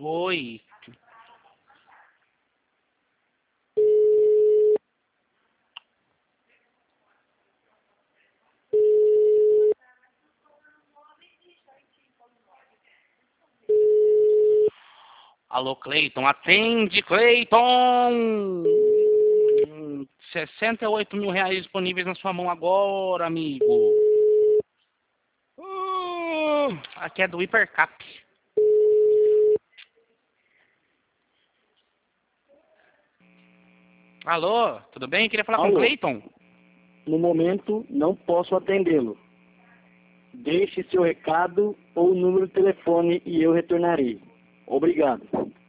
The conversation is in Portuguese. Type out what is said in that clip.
Oi. Alô, Cleiton, atende, Cleiton! 68 mil reais disponíveis na sua mão agora, amigo. Aqui é do Hipercap. Alô, tudo bem? Queria falar com o Alô, Cleiton. no momento não posso atendê-lo. Deixe seu recado ou número de telefone e eu retornarei. Obrigado.